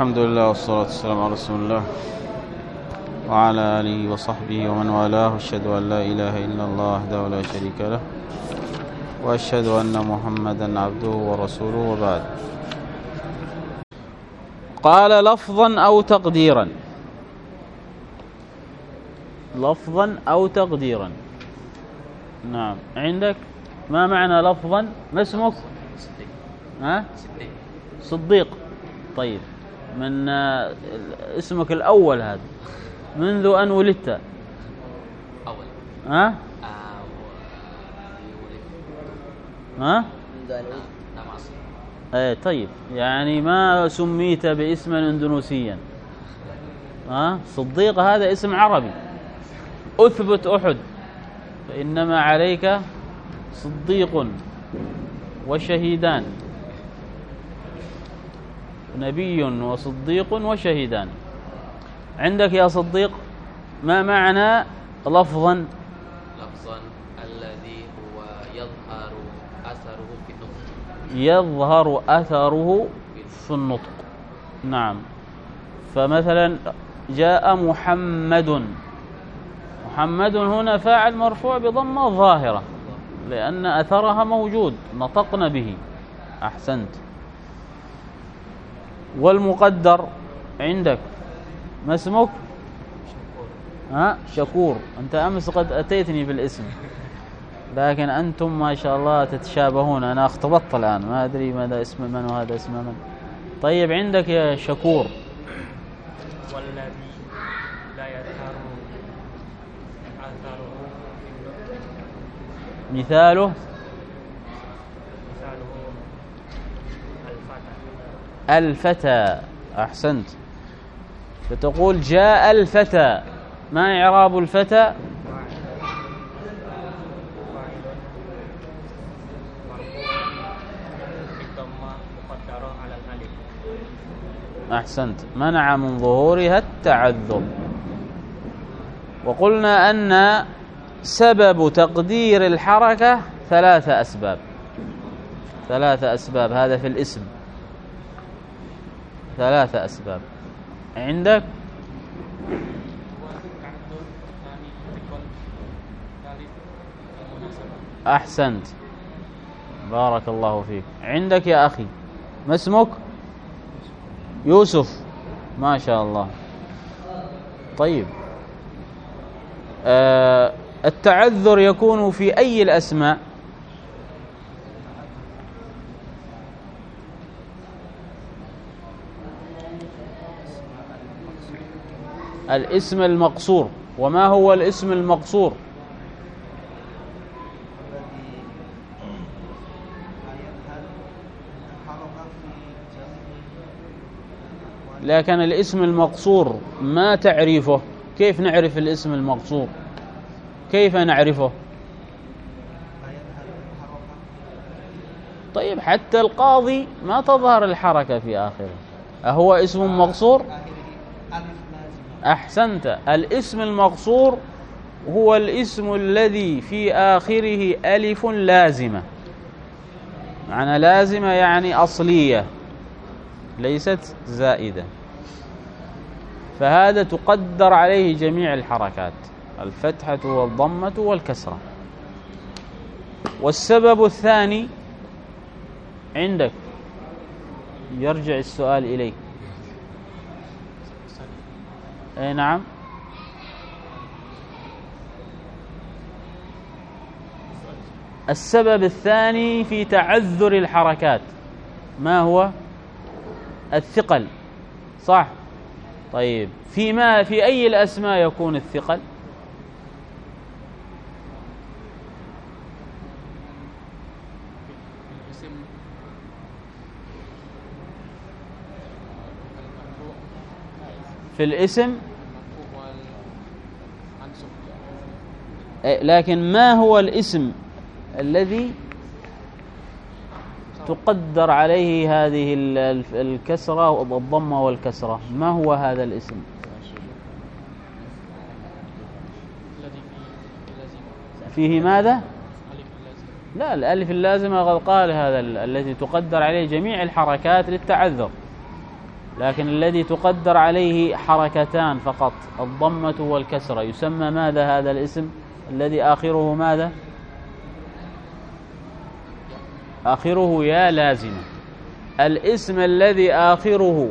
الحمد لله والصلاة والسلام على رسول الله وعلى آله وصحبه ومن والاه. أشهد أن لا إله إلا الله وحده لا شريك له وأشهد أن محمدا عبده ورسوله وبعد. قال لفظا أو تقديرا. لفظا أو تقديرا. نعم. عندك ما معنى لفظا؟ ما اسمك؟ صديق. طيب، من اسمك الأول هذا منذ أن ولدت؟ أول. ها؟ ها؟ منذ أن ولدت. ايه طيب، يعني ما سميت باسم اندونيسيا. صديق هذا اسم عربي. اثبت أحد فإنما عليك صديق وشهيدان، نبي وصديق وشهيدان. عندك يا صديق ما معنى لفظا؟ لفظا الذي هو يظهر أثره في النطق. يظهر أثره في النطق. نعم. فمثلا جاء محمد. محمد هنا فاعل مرفوع بضمة ظاهرة لأن أثرها موجود، نطقنا به. أحسنت. والمقدر عندك ما اسمك؟ شكور. أنت أمس قد أتيتني بالاسم، لكن أنتم ما شاء الله تتشابهون. أنا اختبطت الآن، ما أدري ماذا اسم من وهذا اسم من. طيب عندك يا شكور. والذي لا يظهر أثره في النطق. مثاله الفتى. أحسنت. فتقول جاء الفتى. ما إعراب الفتى؟ أحسنت. منع من ظهورها التعذر. وقلنا أن سبب تقدير الحركة ثلاثة أسباب. هذا في الاسم. 3 أسباب. عندك أحسنت، بارك الله فيك. عندك يا أخي ما اسمك؟ يوسف. ما شاء الله. طيب، التعذر يكون في أي الأسماء؟ الاسم المقصور. وما هو الاسم المقصور؟ لكن الاسم المقصور ما تعريفه؟ كيف نعرف الاسم المقصور؟ كيف نعرفه؟ طيب حتى القاضي ما تظهر الحركة في آخره، أهو اسم مقصور؟ أحسنت. الاسم المقصور هو الاسم الذي في آخره ألف لازمة. معنى لازمة يعني أصلية ليست زائدة، فهذا تقدر عليه جميع الحركات، الفتحة والضمة والكسرة. والسبب الثاني عندك، يرجع السؤال إليك. أي نعم. السبب الثاني في تعذر الحركات ما هو؟ الثقل. صح؟ طيب في أي الأسماء يكون الثقل؟ في الاسم. لكن ما هو الاسم الذي تقدر عليه هذه الكسرة والضمة والكسرة؟ ما هو هذا الاسم؟ فيه ماذا؟ لا، الألف اللازمة قد قال هذا الذي تقدر عليه جميع الحركات للتعذر. لكن الذي تقدر عليه حركتان فقط، الضمة والكسرة، يسمى ماذا هذا الاسم الذي آخره ماذا؟ آخره يا لازمة. الاسم الذي آخره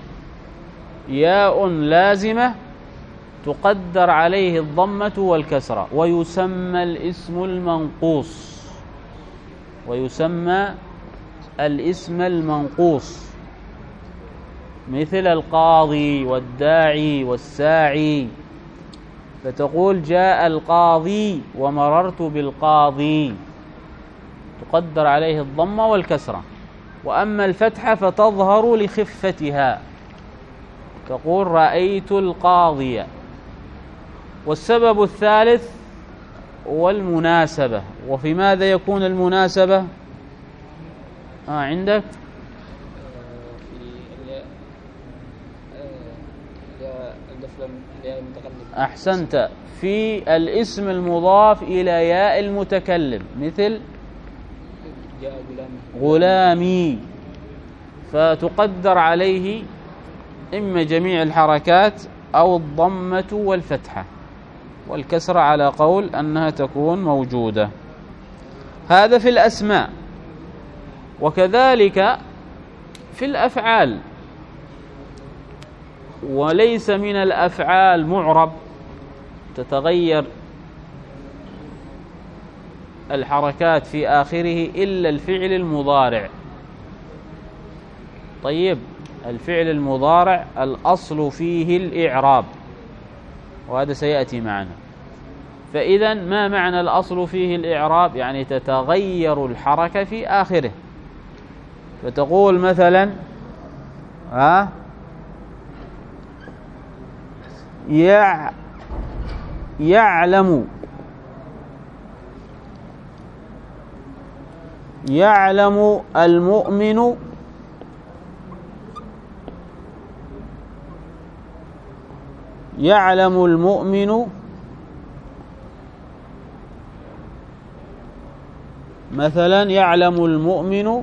ياء لازمة تقدر عليه الضمة والكسرة، ويسمى الاسم المنقوص، ويسمى الاسم المنقوص، مثل القاضي والداعي والساعي، فتقول جاء القاضي ومررت بالقاضي، تقدر عليه الضمة والكسرة. وأما الفتحة فتظهر لخفتها، تقول رأيت القاضي. والسبب الثالث والمناسبة. وفي ماذا يكون المناسبة؟ عندك أحسنت، في الاسم المضاف إلى ياء المتكلم، مثل غلامي، فتقدر عليه إما جميع الحركات أو الضمة والفتحة، والكسرة على قول أنها تكون موجودة. هذا في الأسماء. وكذلك في الأفعال، وليس من الأفعال معرب تتغير الحركات في آخره إلا الفعل المضارع. طيب، الفعل المضارع الأصل فيه الإعراب، وهذا سيأتي معنا. فإذا ما معنى الأصل فيه الإعراب؟ يعني تتغير الحركة في آخره. فتقول مثلا يعلم المؤمن مثلا يعلم المؤمن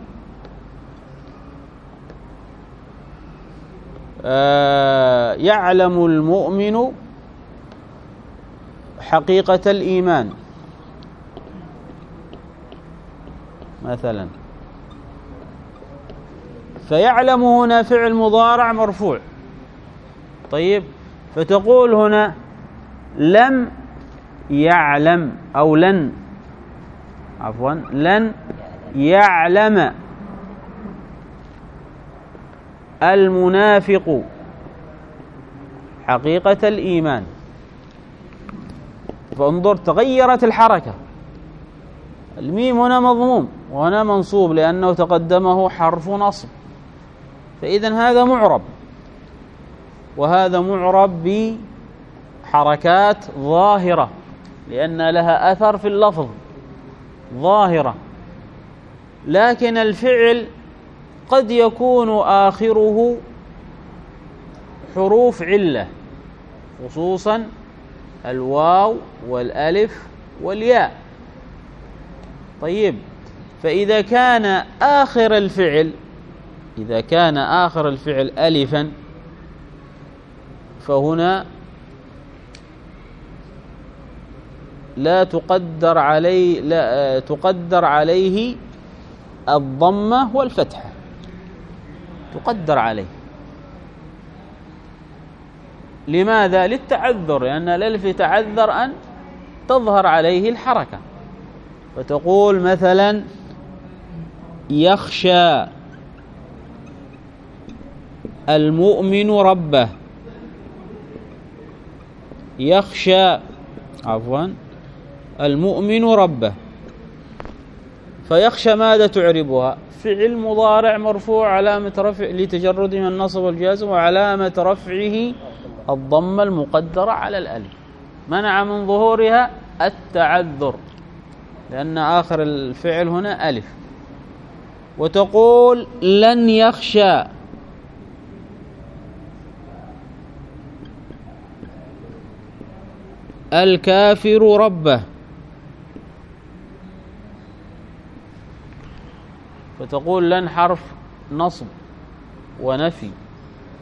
حقيقة الإيمان مثلا. فيعلم هنا فعل مضارع مرفوع. طيب، فتقول هنا لم يعلم أو لن يعلم المنافق حقيقة الإيمان. فانظر، تغيرت الحركة. الميم هنا مضموم وهنا منصوب لأنه تقدمه حرف نصب، فإذن هذا معرب، وهذا معرب بحركات ظاهرة لأن لها أثر في اللفظ ظاهرة. لكن الفعل قد يكون آخره حروف علة، خصوصا الواو والألف والياء. طيب، فإذا كان آخر الفعل ألفا، فهنا تقدر عليه الضمة والفتحة، تقدر عليه. لماذا؟ للتعذر، لأن الألف يتعذر أن تظهر عليه الحركة. فتقول مثلا يخشى المؤمن ربه، المؤمن ربه. فيخشى ماذا تعربها؟ فعل مضارع مرفوع علامة رفع لتجرده من النصب والجازم، وعلامة رفعه الضمة المقدرة على الألف، منع من ظهورها التعذر لأن آخر الفعل هنا ألف. وتقول لن يخشى الكافر ربه، فتقول لن حرف نصب ونفي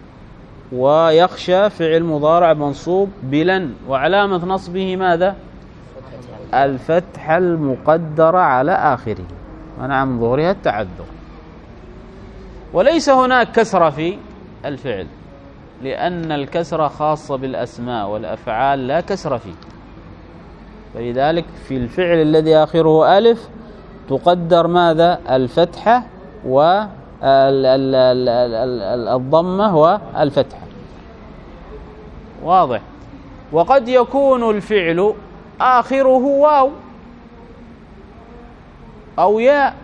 ويخشى فعل مضارع منصوب بلن، وعلامة نصبه ماذا؟ الفتحة المقدرة على آخره، منع من ظهورها التعذر. وليس هناك كسرة في الفعل، لأن الكسرة خاصة بالأسماء والأفعال لا كسر فيه، فلذلك في الفعل الذي آخره ألف تقدر ماذا؟ الفتحة والضمة والفتحة. واضح؟ وقد يكون الفعل آخره واو أو ياء،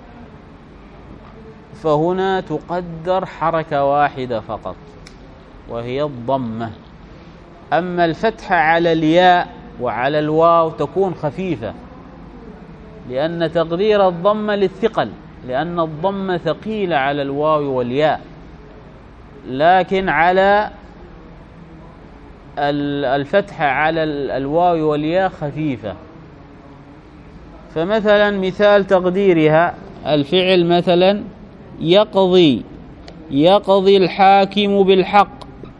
فهنا تقدر حركة واحدة فقط وهي الضمة. أما الفتحة على الياء وعلى الواو تكون خفيفة، لأن تقدير الضمة للثقل، لأن الضمة ثقيلة على الواو والياء، لكن على الفتحة على الواو والياء خفيفة. فمثلا مثال تقديرها الفعل مثلا يقضي، يقضي الحاكم بالحق،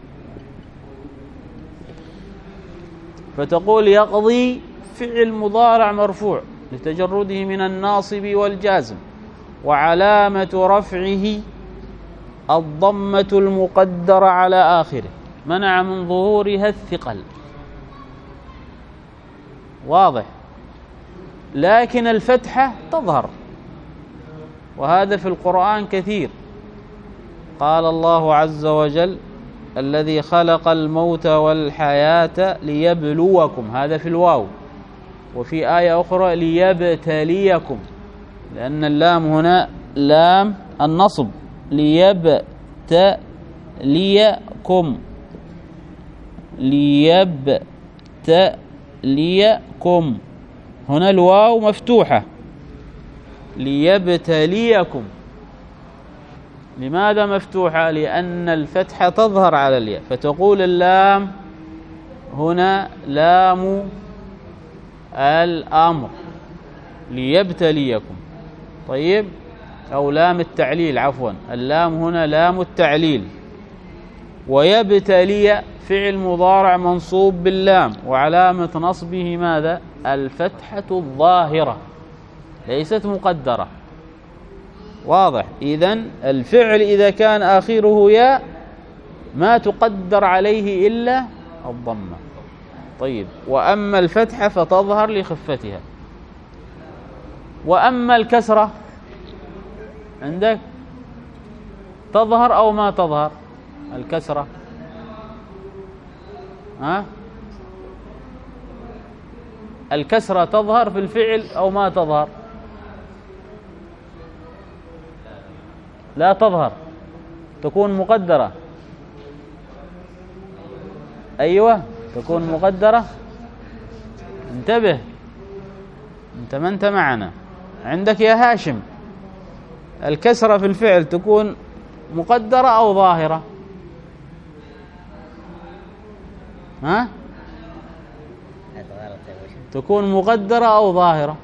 فتقول يقضي فعل مضارع مرفوع لتجرده من الناصب والجازم، وعلامة رفعه الضمة المقدرة على آخره، منع من ظهورها الثقل. واضح؟ لكن الفتحة تظهر، وهذا في القرآن كثير. قال الله عز وجل الذي خلق الموت والحياة ليبلوكم، هذا في الواو. وفي آية أخرى ليبتليكم، لأن اللام هنا لام النصب، ليبتليكم، ليبتليكم، هنا الواو مفتوحة، ليبتليكم. لماذا مفتوحة؟ لأن الفتحة تظهر على الياء، فتقول اللام هنا لام الأمر ليبتليكم. طيب، أو لام التعليل، عفوا، اللام هنا لام التعليل. ويبتلي فعل مضارع منصوب باللام، وعلامة نصبه ماذا؟ الفتحة الظاهرة ليست مقدرة. واضح؟ إذن الفعل إذا كان آخره ياء ما تقدر عليه إلا الضمة. طيب، وأما الفتحة فتظهر لخفتها. وأما الكسرة عندك تظهر أو ما تظهر؟ الكسرة الكسرة تظهر في الفعل أو ما تظهر؟ لا تظهر، تكون مقدرة. أيوة، تكون مقدرة. انتبه، انت ما انت معنا. عندك يا هاشم الكسرة في الفعل تكون مقدرة أو ظاهرة؟ تكون مقدرة أو ظاهرة؟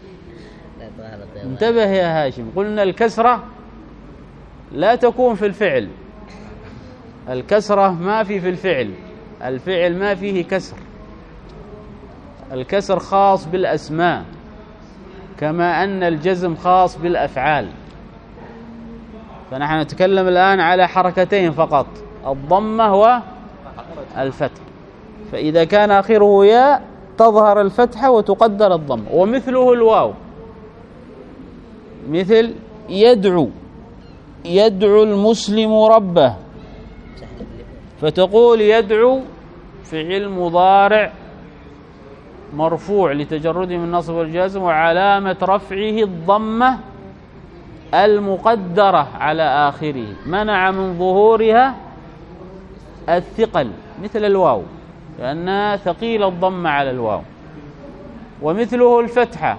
انتبه يا هاشم، قلنا الكسرة لا تكون في الفعل، الكسرة ما في الفعل، الفعل ما فيه كسر، الكسر خاص بالأسماء كما أن الجزم خاص بالأفعال. فنحن نتكلم الآن على حركتين فقط، الضمة والفتح. فإذا كان آخره ياء تظهر الفتحة وتقدر الضمة. ومثله الواو، مثل يدعو، يدعو المسلم ربه، فتقول يدعو فعل مضارع مرفوع لتجرده من النصب والجزم، وعلامة رفعه الضمة المقدرة على آخره، منع من ظهورها الثقل مثل الواو، لأنها ثقيل الضمة على الواو. ومثله الفتحة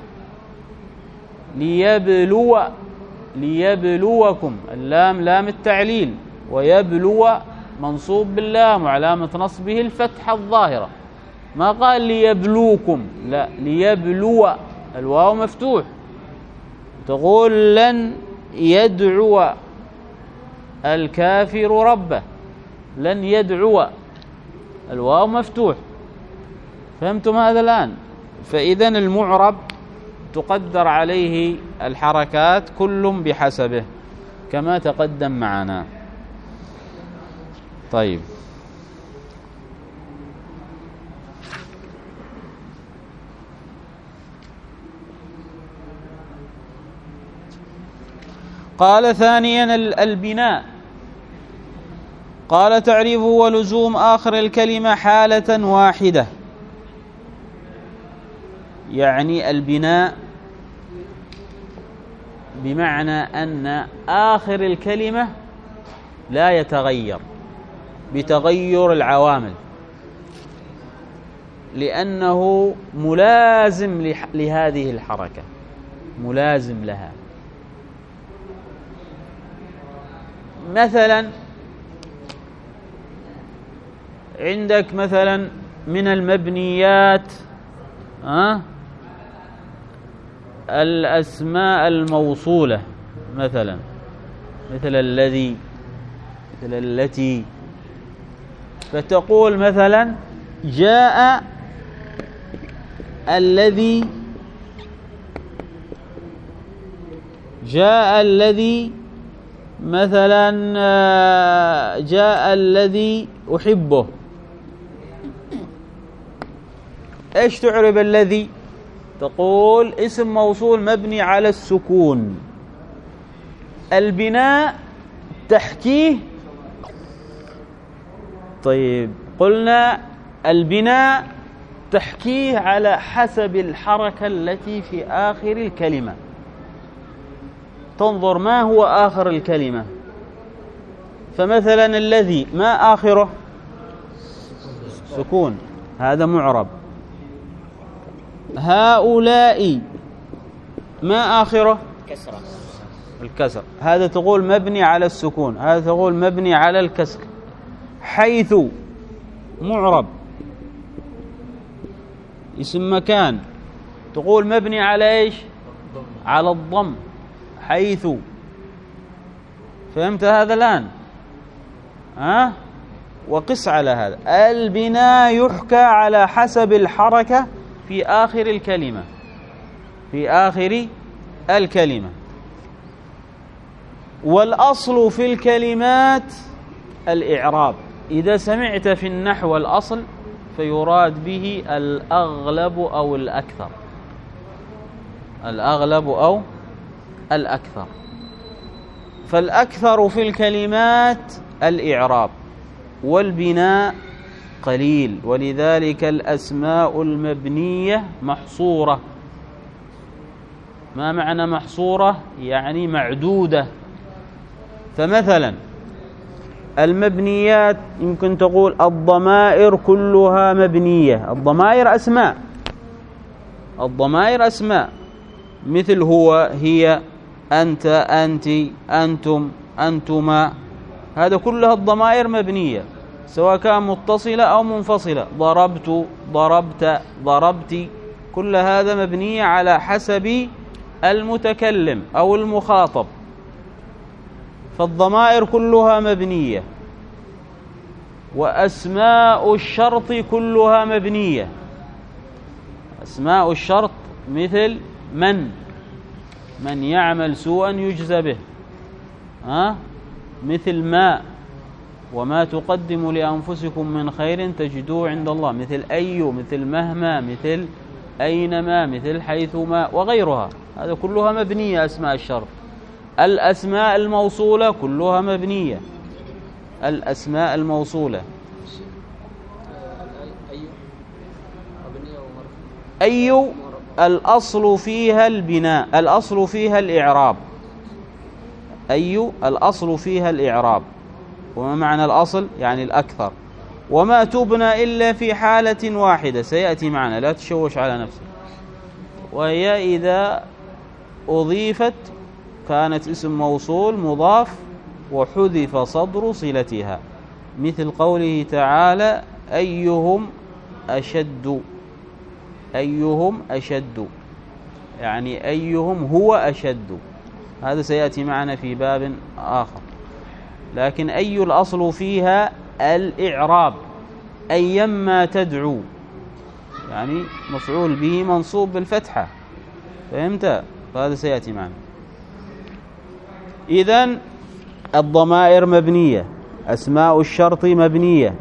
ليبلوكم، اللام لام التعليل، ويبلو منصوب باللام، وعلامة نصبه الفتحة الظاهرة. ما قال ليبلوكم، لا، ليبلو، الواو مفتوح. تقول لن يدعو الكافر ربه، لن يدعو، الواو مفتوح. فهمتم هذا الآن؟ فإذن المعرب تقدر عليه الحركات كل بحسبه كما تقدم معنا. طيب، قال ثانيا البناء. قال تعريفه ولزوم آخر الكلمة حالة واحدة، يعني البناء بمعنى أن آخر الكلمة لا يتغير بتغير العوامل، لأنه ملازم لهذه الحركة، ملازم لها. مثلا عندك مثلا من المبنيات الأسماء الموصولة، مثل الذي، مثل التي. فتقول مثلا جاء الذي، جاء الذي، مثلا جاء الذي أحبه. ايش تعرب الذي؟ تقول اسم موصول مبني على السكون، البناء تحكيه. طيب، قلنا البناء تحكيه على حسب الحركة التي في آخر الكلمة. تنظر ما هو آخر الكلمة. فمثلا الذي ما آخره؟ سكون، هذا معرب. هؤلاء ما آخره؟ كسرة، الكسر، هذا تقول مبني على السكون، هذا تقول مبني على الكسر. حيث معرب، اسم مكان، تقول مبني على ايش؟ على الضم، حيث. فهمت هذا الآن؟ وقس على هذا. البناء يحكى على حسب الحركة في آخر الكلمة، في آخر الكلمة. والأصل في الكلمات الإعراب. إذا سمعت في النحو الأصل فيراد به الأغلب أو الأكثر، الأغلب أو الأكثر. فالأكثر في الكلمات الإعراب، والبناء قليل، ولذلك الأسماء المبنية محصورة. ما معنى محصورة؟ يعني معدودة. فمثلا المبنيات يمكن تقول الضمائر كلها مبنية. الضمائر أسماء، الضمائر أسماء، مثل هو، هي، أنت، أنت، أنتم، أنتما. هذا كلها الضمائر مبنية، سواء كان متصلة أو منفصلة. ضربت، ضربت، ضربت، كل هذا مبنية على حسب المتكلم أو المخاطب. فالضمائر كلها مبنية. وأسماء الشرط كلها مبنية. أسماء الشرط مثل من يعمل سوءا يجزى به، مثل ما، وما تقدموا لأنفسكم من خير تجدوه عند الله، مثل أي، مثل مهما، مثل أينما، مثل حيثما، وغيرها. هذا كلها مبنية أسماء الشرط. الأسماء الموصولة كلها مبنية. الأسماء الموصولة أي الأصل فيها البناء، الأصل فيها الإعراب. أي الأصل فيها الإعراب. وما معنى الأصل؟ يعني الأكثر. وما تبنى إلا في حالة واحدة، سيأتي معنا، لا تشوش على نفسك. وهي إذا أضيفت كانت اسم موصول مضاف وحذف صدر صلتها، مثل قوله تعالى أيهم أشد. أيهم أشد، يعني أيهم هو أشد. هذا سيأتي معنا في باب آخر. لكن أي الأصل فيها الإعراب أيما تدعو، يعني مفعول به منصوب بالفتحة، فهمت؟ فهذا سيأتي معنا. إذن الضمائر مبنية، أسماء الشرط مبنية،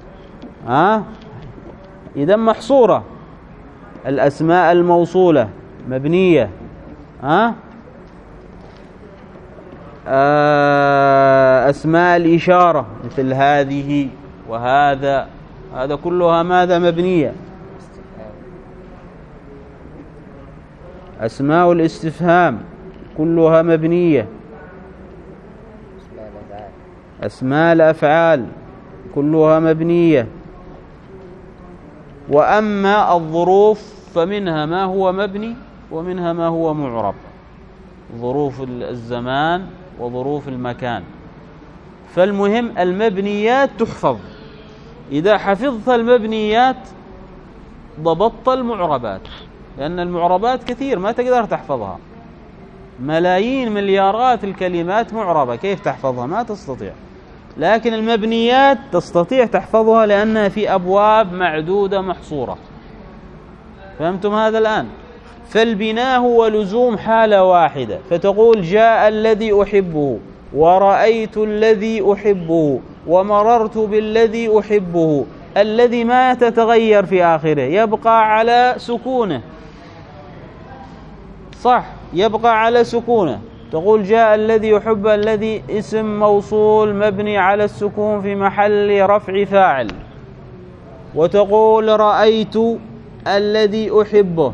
إذن محصورة. الأسماء الموصولة مبنية، أسماء الإشارة مثل هذه وهذا، هذا كلها ماذا؟ مبنية. أسماء الاستفهام كلها مبنية. أسماء الأفعال كلها مبنية. وأما الظروف فمنها ما هو مبني ومنها ما هو معرب، ظروف الزمان وظروف المكان. فالمهم المبنيات تحفظ، إذا حفظت المبنيات ضبطت المعربات، لأن المعربات كثير ما تقدر تحفظها، ملايين مليارات الكلمات معربة، كيف تحفظها؟ ما تستطيع. لكن المبنيات تستطيع تحفظها لأنها في أبواب معدودة محصورة. فهمتم هذا الآن؟ فالبناء هو لزوم حالة واحدة، فتقول جاء الذي أحبه، ورأيت الذي أحبه، ومررت بالذي أحبه. الذي ما تتغير في آخره، يبقى على سكونه، صح، يبقى على سكونه. تقول جاء الذي يحب، الذي اسم موصول مبني على السكون في محل رفع فاعل. وتقول رأيت الذي أحبه،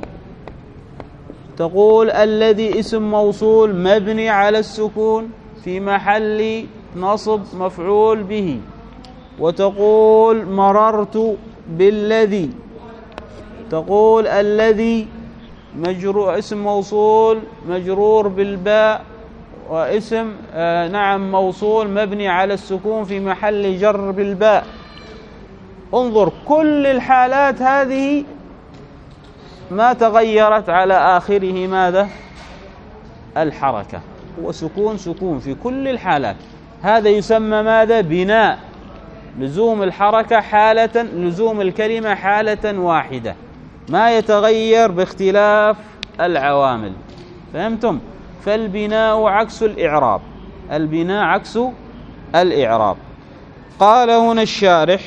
تقول الذي اسم موصول مبني على السكون في محل نصب مفعول به. وتقول مررت بالذي، تقول الذي مجرور، اسم موصول مجرور بالباء، واسم موصول مبني على السكون في محل جر بالباء. انظر، كل الحالات هذه ما تغيرت على آخره ماذا؟ الحركة، وسكون سكون في كل الحالات. هذا يسمى ماذا؟ بناء، لزوم الحركة حالة، لزوم الكلمة حالة واحدة، ما يتغير باختلاف العوامل. فهمتم؟ فالبناء عكس الإعراب، البناء عكس الإعراب. قال هنا الشارح: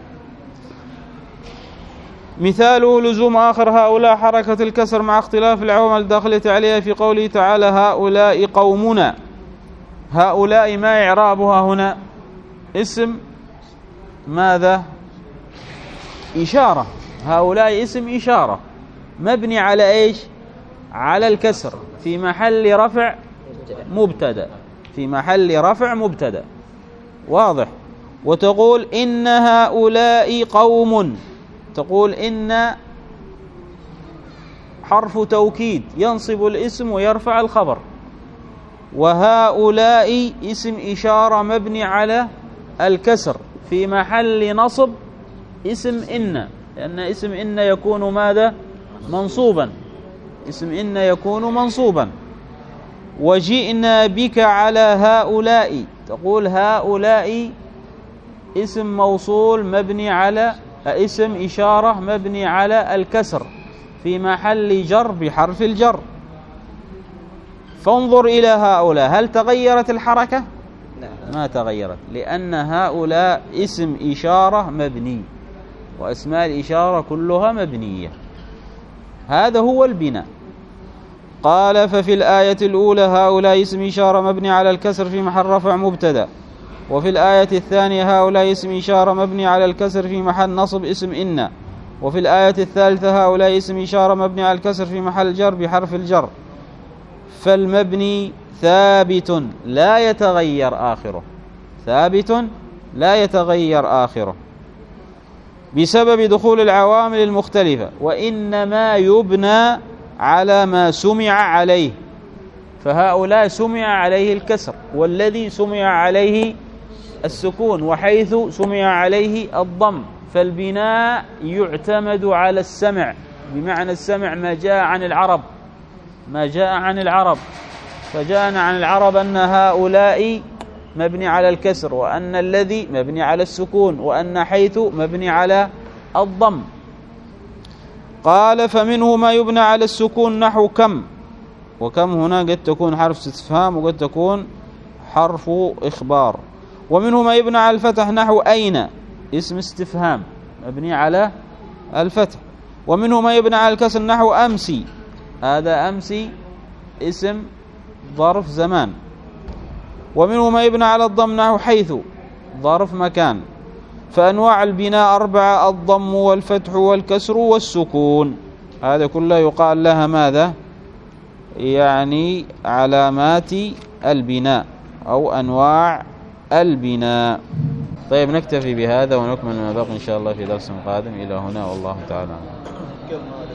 مثاله لزوم آخر هؤلاء حركة الكسر مع اختلاف العوامل الداخلة عليها في قوله تعالى هؤلاء قومنا. هؤلاء ما إعرابها هنا؟ اسم ماذا؟ إشارة. هؤلاء اسم إشارة مبني على إيش؟ على الكسر في محل رفع مبتدأ، في محل رفع مبتدأ، واضح. وتقول إن هؤلاء قوم، تقول إن حرف توكيد ينصب الاسم ويرفع الخبر، وهؤلاء اسم إشارة مبني على الكسر في محل نصب اسم إن، لأن اسم إن يكون ماذا؟ منصوبا، اسم إن يكون منصوبا. وجئنا بك على هؤلاء، تقول هؤلاء اسم موصول مبني على، اسم إشارة مبني على الكسر في محل جر بحرف الجر. فانظر إلى هؤلاء، هل تغيرت الحركة؟ ما تغيرت، لأن هؤلاء اسم إشارة مبني، وأسماء الإشارة كلها مبنية. هذا هو البناء. قال: ففي الآية الأولى هؤلاء اسم إشارة مبني على الكسر في محل رفع مبتدأ، وفي الآية الثانية هؤلاء اسم إشارة مبني على الكسر في محل نصب اسم إن، وفي الآية الثالثة هؤلاء اسم إشارة مبني على الكسر في محل جر بحرف الجر. فالمبني ثابت لا يتغير آخره، ثابت لا يتغير آخره بسبب دخول العوامل المختلفة، وإنما يبنى على ما سمع عليه. فهؤلاء سمع عليه الكسر، والذي سمع عليه السكون، وحيث سمع عليه الضم. فالبناء يعتمد على السمع، بمعنى السمع ما جاء عن العرب، ما جاء عن العرب. فجاءنا عن العرب أن هؤلاء مبني على الكسر، وأن الذي مبني على السكون، وأن حيث مبني على الضم. قال فمنه ما يبنى على السكون نحو كم، وكم هنا قد تكون حرف استفهام وقد تكون حرف إخبار. ومنه ما يبنى على الفتح نحو أين، اسم استفهام مبني على الفتح. ومنه ما يبنى على الكسر نحو أمسي، هذا أمسي اسم ظرف زمان. ومنه ما يبنى على الضم نحو حيث ظرف مكان. فأنواع البناء 4، الضم والفتح والكسر والسكون، هذا كله يقال لها ماذا؟ يعني علامات البناء أو أنواع البناء. طيب نكتفي بهذا ونكمل ما بقي إن شاء الله في درس قادم. إلى هنا والله تعالى.